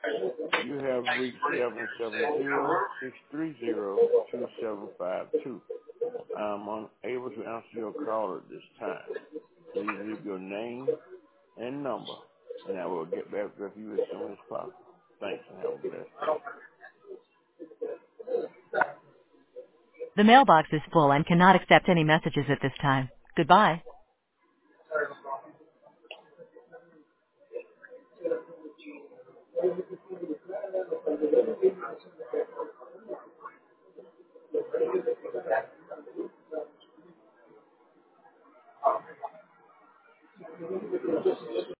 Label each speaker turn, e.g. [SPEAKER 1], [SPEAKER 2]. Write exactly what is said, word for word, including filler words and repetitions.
[SPEAKER 1] You have reached seven seven zero, six three zero, two seven five two. I'm unable to answer your call at this time. Please leave your name and number, and I will get back with you as soon as possible. Thanks, and have a blessed day.
[SPEAKER 2] The mailbox is full and cannot accept any messages at this time. Goodbye.